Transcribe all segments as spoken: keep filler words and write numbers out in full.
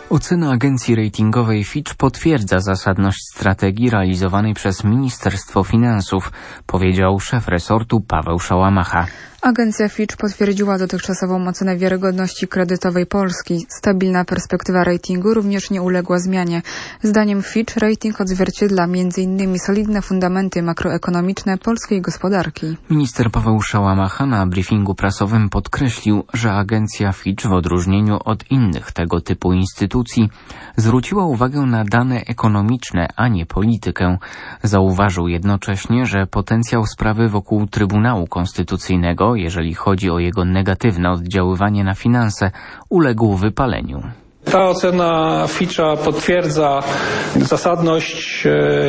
Ocena agencji ratingowej Fitch potwierdza zasadność strategii realizowanej przez Ministerstwo Finansów, powiedział szef resortu Paweł Szałamacha. Agencja Fitch potwierdziła dotychczasową ocenę wiarygodności kredytowej Polski. Stabilna perspektywa ratingu również nie uległa zmianie. Zdaniem Fitch rating odzwierciedla między innymi solidne fundamenty makroekonomiczne polskiej gospodarki. Minister Paweł Szałamacha na briefingu prasowym podkreślił, że agencja Fitch w odróżnieniu od innych tego typu instytucji zwróciła uwagę na dane ekonomiczne, a nie politykę. Zauważył jednocześnie, że potencjał sprawy wokół Trybunału Konstytucyjnego, jeżeli chodzi o jego negatywne oddziaływanie na finanse, uległ wypaleniu. Ta ocena Fitcha potwierdza zasadność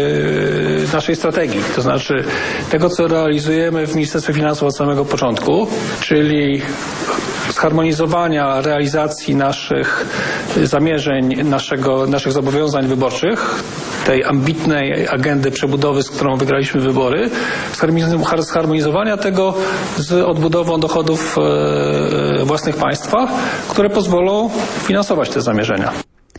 e, naszej strategii, to znaczy tego, co realizujemy w Ministerstwie Finansów od samego początku, czyli zharmonizowania realizacji naszych zamierzeń, naszego, naszych zobowiązań wyborczych, tej ambitnej agendy przebudowy, z którą wygraliśmy wybory, zharmonizowania tego z odbudową dochodów e, własnych państwa, które pozwolą finansować te zamierzenia.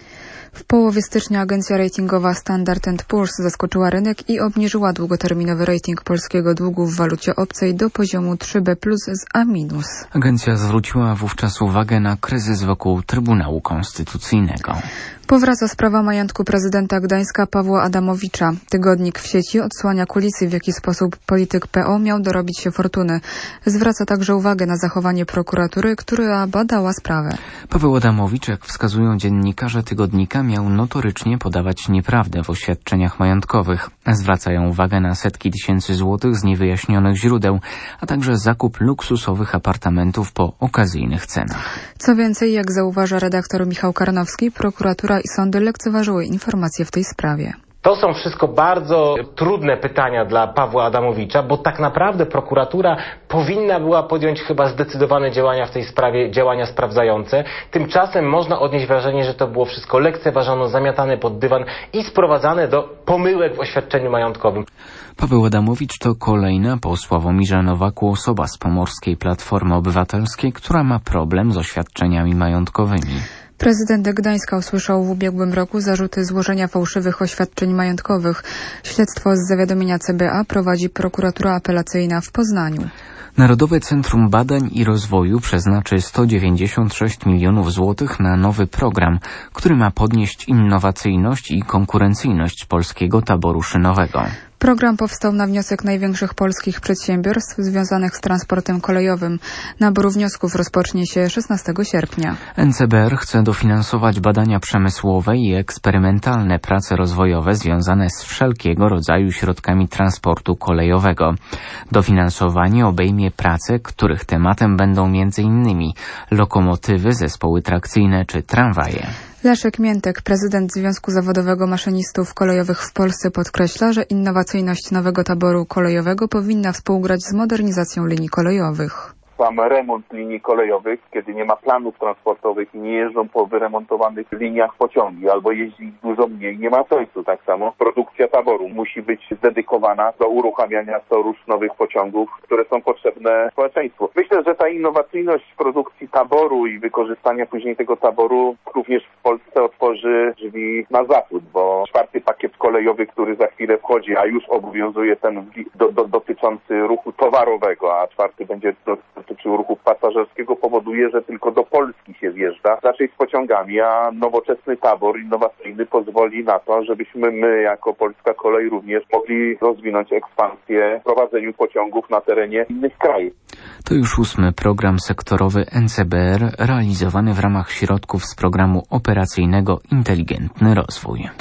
W połowie stycznia agencja ratingowa Standard and Poor's zaskoczyła rynek i obniżyła długoterminowy rating polskiego długu w walucie obcej do poziomu trzy B plus z A minus. Agencja zwróciła wówczas uwagę na kryzys wokół Trybunału Konstytucyjnego. Powraca sprawa majątku prezydenta Gdańska Pawła Adamowicza. Tygodnik w sieci odsłania kulisy, w jaki sposób polityk P O miał dorobić się fortuny. Zwraca także uwagę na zachowanie prokuratury, która badała sprawę. Paweł Adamowicz, jak wskazują dziennikarze tygodnika, miał notorycznie podawać nieprawdę w oświadczeniach majątkowych. Zwracają uwagę na setki tysięcy złotych z niewyjaśnionych źródeł, a także zakup luksusowych apartamentów po okazyjnych cenach. Co więcej, jak zauważa redaktor Michał Karnowski, prokuratura i sądy lekceważyły informacje w tej sprawie. To są wszystko bardzo trudne pytania dla Pawła Adamowicza, bo tak naprawdę prokuratura powinna była podjąć chyba zdecydowane działania w tej sprawie, działania sprawdzające. Tymczasem można odnieść wrażenie, że to było wszystko lekceważone, zamiatane pod dywan i sprowadzane do pomyłek w oświadczeniu majątkowym. Paweł Adamowicz to kolejna po Sławomirze Nowaku osoba z Pomorskiej Platformy Obywatelskiej, która ma problem z oświadczeniami majątkowymi. Prezydent Gdańska usłyszał w ubiegłym roku zarzuty złożenia fałszywych oświadczeń majątkowych. Śledztwo z zawiadomienia C B A prowadzi prokuratura apelacyjna w Poznaniu. Narodowe Centrum Badań i Rozwoju przeznaczy sto dziewięćdziesiąt sześć milionów złotych na nowy program, który ma podnieść innowacyjność i konkurencyjność polskiego taboru szynowego. Program powstał na wniosek największych polskich przedsiębiorstw związanych z transportem kolejowym. Nabór wniosków rozpocznie się szesnastego sierpnia. N C B R chce dofinansować badania przemysłowe i eksperymentalne prace rozwojowe związane z wszelkiego rodzaju środkami transportu kolejowego. Dofinansowanie obejmie prace, których tematem będą między innymi lokomotywy, zespoły trakcyjne czy tramwaje. Leszek Miętek, prezydent Związku Zawodowego Maszynistów Kolejowych w Polsce, podkreśla, że innowacyjność nowego taboru kolejowego powinna współgrać z modernizacją linii kolejowych. Sam remont linii kolejowych, kiedy nie ma planów transportowych i nie jeżdżą po wyremontowanych liniach pociągi, albo jeździ ich dużo mniej, nie ma sensu. Tak samo produkcja taboru musi być zdedykowana do uruchamiania coraz nowych pociągów, które są potrzebne społeczeństwu. Myślę, że ta innowacyjność produkcji taboru i wykorzystania później tego taboru również w Polsce otworzy drzwi na zachód, bo czwarty pakiet kolejowy, który za chwilę wchodzi, a już obowiązuje ten do, do, dotyczący ruchu towarowego, a czwarty będzie do, dotyczył ruchu pasażerskiego, powoduje, że tylko do Polski się wjeżdża, raczej z pociągami, a nowoczesny tabor innowacyjny pozwoli na to, żebyśmy my jako Polska Kolej również mogli rozwinąć ekspansję w prowadzeniu pociągów na terenie innych krajów. To już ósmy program sektorowy N C B R realizowany w ramach środków z programu operacyjnego Inteligentny Rozwój.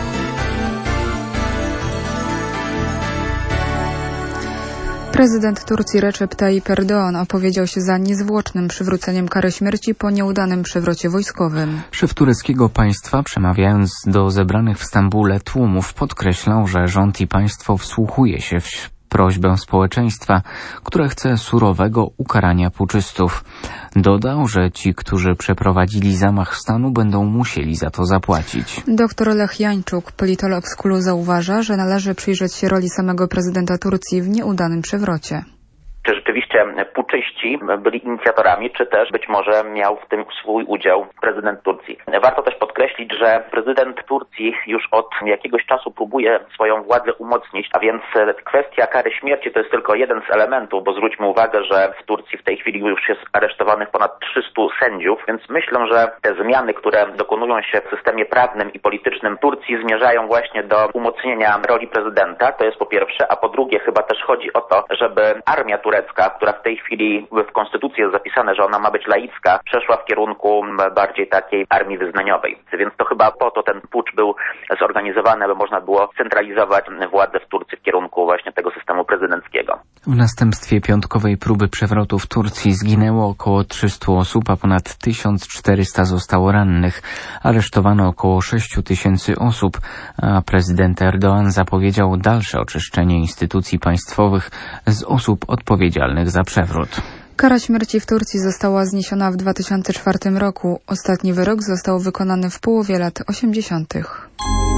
Prezydent Turcji Recep Tayyip Erdoğan opowiedział się za niezwłocznym przywróceniem kary śmierci po nieudanym przewrocie wojskowym. Szef tureckiego państwa, przemawiając do zebranych w Stambule tłumów, podkreślał, że rząd i państwo wsłuchuje się w prośbę społeczeństwa, które chce surowego ukarania puczystów. Dodał, że ci, którzy przeprowadzili zamach stanu, będą musieli za to zapłacić. Doktor Lech Jańczuk, politolog z Kulu, zauważa, że należy przyjrzeć się roli samego prezydenta Turcji w nieudanym przewrocie. czy rzeczywiście puczyści byli inicjatorami, czy też być może miał w tym swój udział prezydent Turcji. Warto też podkreślić, że prezydent Turcji już od jakiegoś czasu próbuje swoją władzę umocnić, a więc kwestia kary śmierci to jest tylko jeden z elementów, bo zwróćmy uwagę, że w Turcji w tej chwili już jest aresztowanych ponad trzystu sędziów, więc myślę, że te zmiany, które dokonują się w systemie prawnym i politycznym Turcji, zmierzają właśnie do umocnienia roli prezydenta, to jest po pierwsze, a po drugie chyba też chodzi o to, żeby armia turecka, która w tej chwili w konstytucji jest zapisane, że ona ma być laicka, przeszła w kierunku bardziej takiej armii wyznaniowej. Więc to chyba po to ten pucz był zorganizowany, aby można było centralizować władzę w Turcji w kierunku właśnie tego systemu prezydenckiego. W następstwie piątkowej próby przewrotu w Turcji zginęło około trzystu osób, a ponad tysiąc czterysta zostało rannych. Aresztowano około sześć tysięcy osób, a prezydent Erdoğan zapowiedział dalsze oczyszczenie instytucji państwowych z osób odpowiedzialnych za przewrót. Kara śmierci w Turcji została zniesiona w dwa tysiące czwartym roku. Ostatni wyrok został wykonany w połowie lat osiemdziesiątych.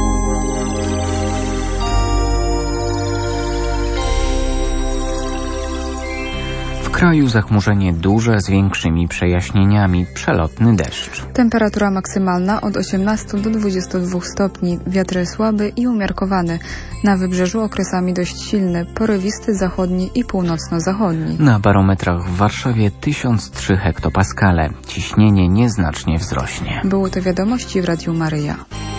W kraju zachmurzenie duże z większymi przejaśnieniami, przelotny deszcz. Temperatura maksymalna od osiemnastu do dwudziestu dwóch stopni, wiatr słaby i umiarkowany. Na wybrzeżu okresami dość silny, porywisty zachodni i północno-zachodni. Na barometrach w Warszawie tysiąc trzy hektopaskale. Ciśnienie nieznacznie wzrośnie. Były to wiadomości w Radiu Maryja.